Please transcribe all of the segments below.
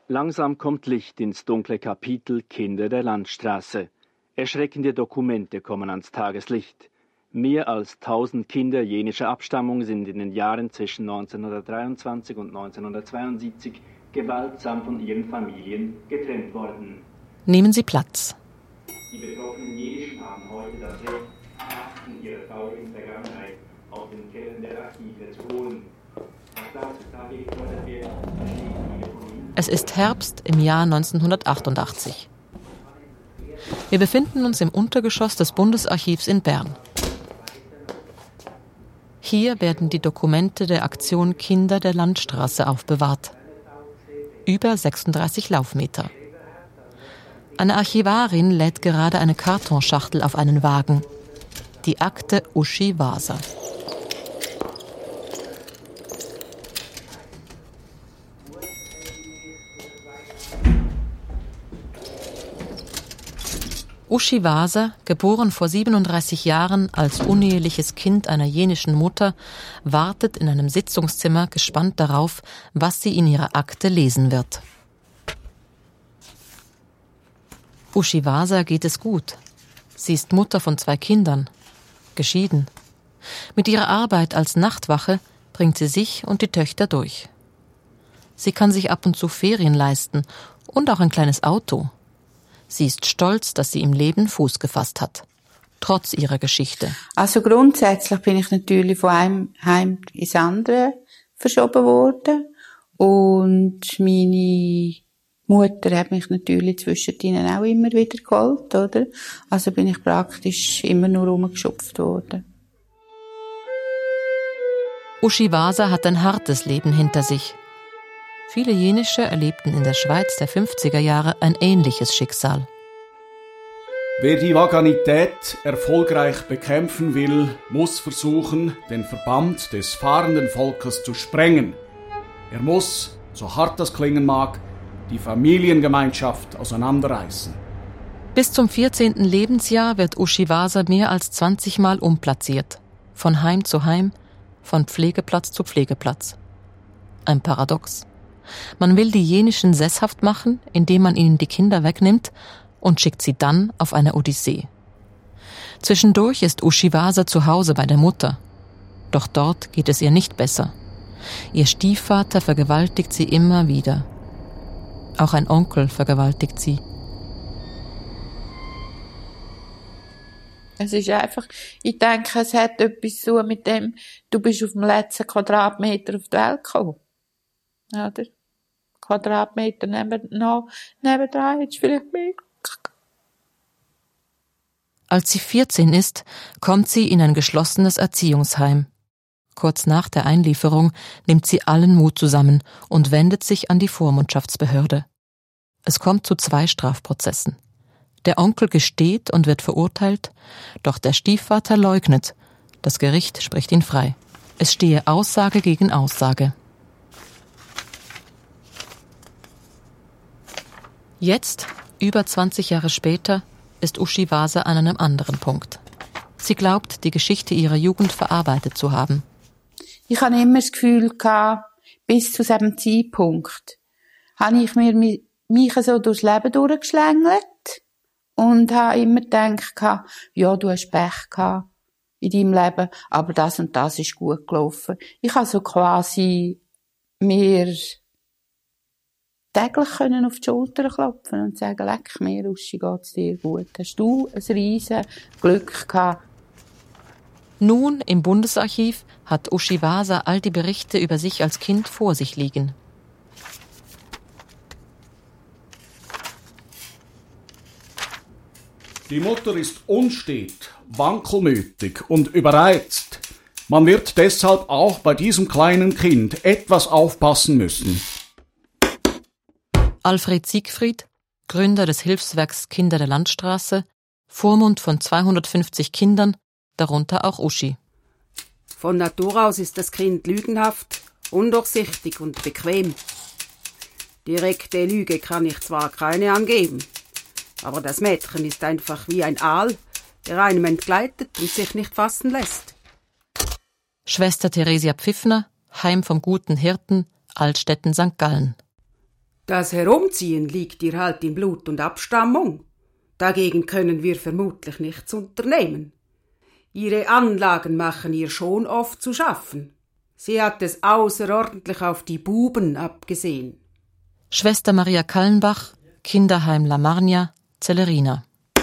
Langsam kommt Licht ins dunkle Kapitel Kinder der Landstraße. Erschreckende Dokumente kommen ans Tageslicht. Mehr als 1000 Kinder jenischer Abstammung sind in den Jahren zwischen 1923 und 1972 gewaltsam von ihren Familien getrennt worden. Nehmen Sie Platz. Die betroffenen jenischen haben heute das Recht, Akten ihrer traurigen Vergangenheit aus den Kellern der Archive zu holen. Was heutzutage gefordert wird, Es ist Herbst im Jahr 1988. Wir befinden uns im Untergeschoss des Bundesarchivs in Bern. Hier werden die Dokumente der Aktion Kinder der Landstraße aufbewahrt. Über 36 Laufmeter. Eine Archivarin lädt gerade eine Kartonschachtel auf einen Wagen. Die Akte Uschi Waser. Uschi Waser, geboren vor 37 Jahren als uneheliches Kind einer jenischen Mutter, wartet in einem Sitzungszimmer gespannt darauf, was sie in ihrer Akte lesen wird. Uschi Waser geht es gut. Sie ist Mutter von 2 Kindern, geschieden. Mit ihrer Arbeit als Nachtwache bringt sie sich und die Töchter durch. Sie kann sich ab und zu Ferien leisten und auch ein kleines Auto. Sie ist stolz, dass sie im Leben Fuß gefasst hat, trotz ihrer Geschichte. Also grundsätzlich bin ich natürlich von einem Heim ins andere verschoben worden. Und meine Mutter hat mich natürlich zwischen ihnen auch immer wieder geholt, oder? Also bin ich praktisch immer nur rumgeschupft worden. Uschi Waser hat ein hartes Leben hinter sich. Viele Jenische erlebten in der Schweiz der 50er Jahre ein ähnliches Schicksal. Wer die Vaganität erfolgreich bekämpfen will, muss versuchen, den Verband des fahrenden Volkes zu sprengen. Er muss, so hart das klingen mag, die Familiengemeinschaft auseinanderreißen. Bis zum 14. Lebensjahr wird Uschi Waser mehr als 20 Mal umplatziert. Von Heim zu Heim, von Pflegeplatz zu Pflegeplatz. Ein Paradox. Man will die Jenischen sesshaft machen, indem man ihnen die Kinder wegnimmt und schickt sie dann auf eine Odyssee. Zwischendurch ist Uschi Waser zu Hause bei der Mutter. Doch dort geht es ihr nicht besser. Ihr Stiefvater vergewaltigt sie immer wieder. Auch ein Onkel vergewaltigt sie. Es ist einfach, ich denke, es hat etwas zu tun mit dem, du bist auf dem letzten Quadratmeter auf die Welt gekommen. Oder? Quadratmeter nebendran jetzt vielleicht mehr. Als sie 14 ist, kommt sie in ein geschlossenes Erziehungsheim. Kurz nach der Einlieferung nimmt sie allen Mut zusammen und wendet sich an die Vormundschaftsbehörde. Es kommt zu 2 Strafprozessen. Der Onkel gesteht und wird verurteilt, doch der Stiefvater leugnet. Das Gericht spricht ihn frei. Es stehe Aussage gegen Aussage. Jetzt, über 20 Jahre später, ist Uschi Waser an einem anderen Punkt. Sie glaubt, die Geschichte ihrer Jugend verarbeitet zu haben. Ich habe immer das Gefühl gehabt, bis zu diesem Zeitpunkt habe ich mich so durchs Leben durchgeschlängelt und habe immer gedacht, ja, du hast Pech gehabt in deinem Leben, aber das und das ist gut gelaufen. Ich habe so quasi mir täglich können auf die Schulter klopfen und sagen, leck mir, Uschi, geht's dir gut. Hast du ein riesen Glück gehabt? Nun, im Bundesarchiv, hat Uschi Waser all die Berichte über sich als Kind vor sich liegen. Die Mutter ist unstet, wankelmütig und überreizt. Man wird deshalb auch bei diesem kleinen Kind etwas aufpassen müssen. Alfred Siegfried, Gründer des Hilfswerks Kinder der Landstraße, Vormund von 250 Kindern, darunter auch Uschi. Von Natur aus ist das Kind lügenhaft, undurchsichtig und bequem. Direkte Lüge kann ich zwar keine angeben, aber das Mädchen ist einfach wie ein Aal, der einem entgleitet und sich nicht fassen lässt. Schwester Theresia Pfiffner, Heim vom Guten Hirten, Altstetten St. Gallen. Das Herumziehen liegt ihr halt in Blut und Abstammung. Dagegen können wir vermutlich nichts unternehmen. Ihre Anlagen machen ihr schon oft zu schaffen. Sie hat es außerordentlich auf die Buben abgesehen. Schwester Maria Kallenbach, Kinderheim La Marnia, Celerina.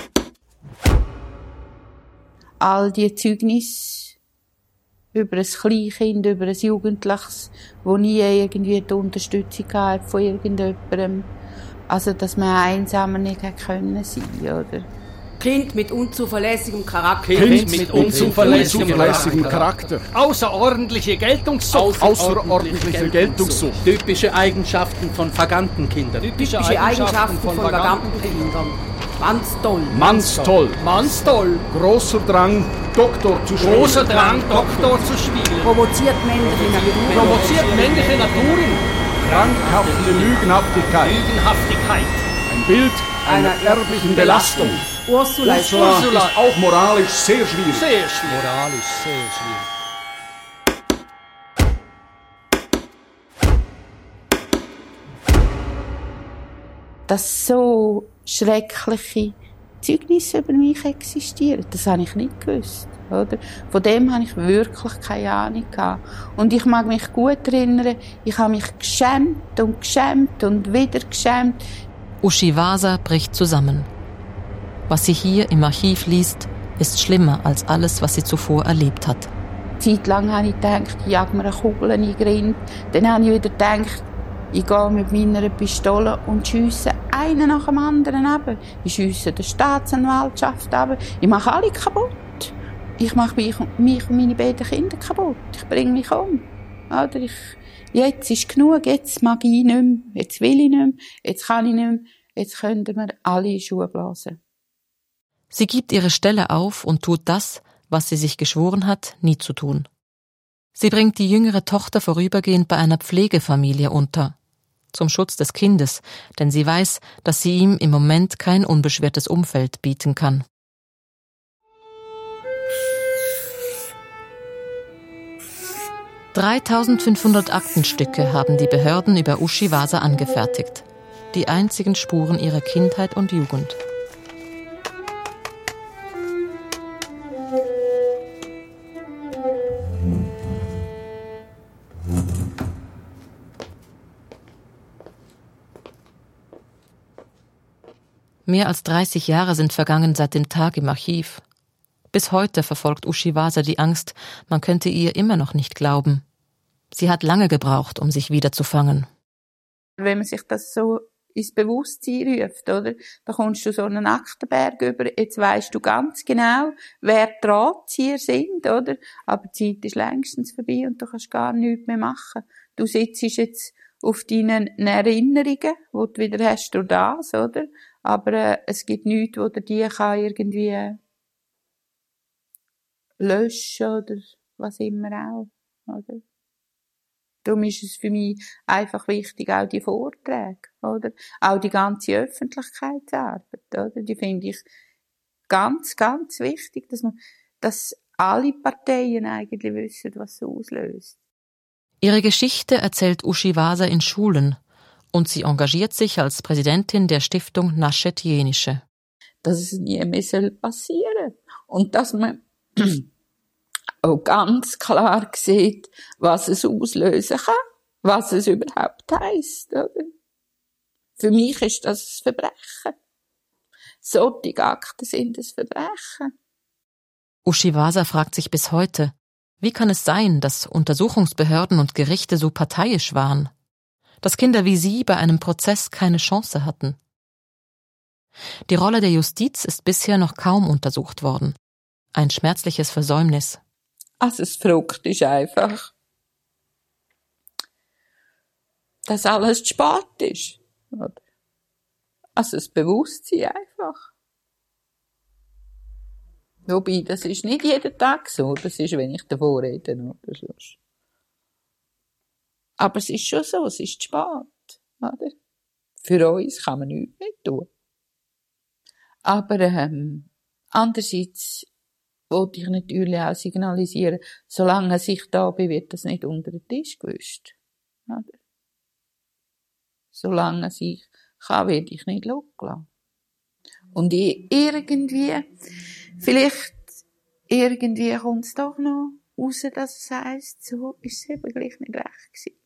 All die Zeugnisse über ein Kleinkind, über ein Jugendliches, wo nie irgendwie die Unterstützung hatte von irgendjemandem. Also, dass man einsamer nicht hätte können sein, oder? Kind mit unzuverlässigem Charakter. Kind mit unzuverlässigem Charakter. Außerordentliche Geltungssucht. Außerordentliche Geltungssucht. Typische Eigenschaften von vaganten Kindern. Typische Eigenschaften von vaganten Kindern. Mannstoll. Mannstoll. Großer Drang, Doktor zu spielen. Großer Drang, Doktor zu spielen. Provoziert männliche Naturen. Krankhafte Lügenhaftigkeit. Ein Bild einer erblichen Belastung. Ursula ist auch moralisch sehr schwierig. Moralisch sehr schwierig. Dass so schreckliche Zeugnisse über mich existieren, das habe ich nicht gewusst. Oder? Von dem habe ich wirklich keine Ahnung gehabt. Und ich mag mich gut erinnern, ich habe mich geschämt und wieder geschämt. Uschi Wasa bricht zusammen. Was sie hier im Archiv liest, ist schlimmer als alles, was sie zuvor erlebt hat. Zeitlang habe ich gedacht, ich jag mir eine Kugel in den Grind. Dann habe ich wieder gedacht, ich gehe mit meiner Pistole und schiesse einen nach dem anderen ab. Ich schiesse der Staatsanwaltschaft ab. Ich mache alle kaputt. Ich mache mich und meine beiden Kinder kaputt. Ich bringe mich um. Oder jetzt ist genug, jetzt mag ich nicht mehr, jetzt will ich nicht mehr, jetzt kann ich nicht mehr, jetzt können wir alle in die Schuhe blasen. Sie gibt ihre Stelle auf und tut das, was sie sich geschworen hat, nie zu tun. Sie bringt die jüngere Tochter vorübergehend bei einer Pflegefamilie unter. Zum Schutz des Kindes, denn sie weiß, dass sie ihm im Moment kein unbeschwertes Umfeld bieten kann. ...3.500 Aktenstücke haben die Behörden über Uschi Wasa angefertigt. Die einzigen Spuren ihrer Kindheit und Jugend. Mehr als 30 Jahre sind vergangen seit dem Tag im Archiv. Bis heute verfolgt Uschi Wasa die Angst, man könnte ihr immer noch nicht glauben. Sie hat lange gebraucht, um sich wieder zu fangen. Wenn man sich das so ins Bewusstsein ruft, oder? Da kommst du so einen Aktenberg über, jetzt weisst du ganz genau, wer die Drahtzieher sind, oder? Aber die Zeit ist längstens vorbei und du kannst gar nichts mehr machen. Du sitzt jetzt auf deinen Erinnerungen, die du wieder hast durch das, oder? Aber es gibt nichts, wo dir die kann irgendwie löschen oder was immer auch, oder? Darum ist es für mich einfach wichtig, auch die Vorträge, oder? Auch die ganze Öffentlichkeitsarbeit, oder? Die finde ich ganz, ganz wichtig, dass alle Parteien eigentlich wissen, was es auslöst. Ihre Geschichte erzählt Uschi Wasa in Schulen und sie engagiert sich als Präsidentin der Stiftung Naschet Jenische. Dass es nie mehr passieren soll. Und dass man auch ganz klar sieht, was es auslösen kann, was es überhaupt heisst, oder? Für mich ist das ein Verbrechen. Solche Akten sind ein Verbrechen. Uschi Wasa fragt sich bis heute, wie kann es sein, dass Untersuchungsbehörden und Gerichte so parteiisch waren? Dass Kinder wie sie bei einem Prozess keine Chance hatten? Die Rolle der Justiz ist bisher noch kaum untersucht worden. Ein schmerzliches Versäumnis. Also das Verrückte ist einfach, dass alles zu spät ist. Oder? Also das Bewusstsein einfach. Wobei, das ist nicht jeden Tag so. Das ist, wenn ich davor rede oder so. Aber es ist schon so, es ist zu spät. Oder? Für uns kann man nichts mehr tun. Aber andererseits wollte ich natürlich auch signalisieren, solange ich da bin, wird das nicht unter den Tisch gewischt. Oder? Solange ich kann, werde ich nicht loslassen. Und vielleicht irgendwie kommt es doch noch raus, dass es heisst, so ist es eben gleich nicht recht gewesen.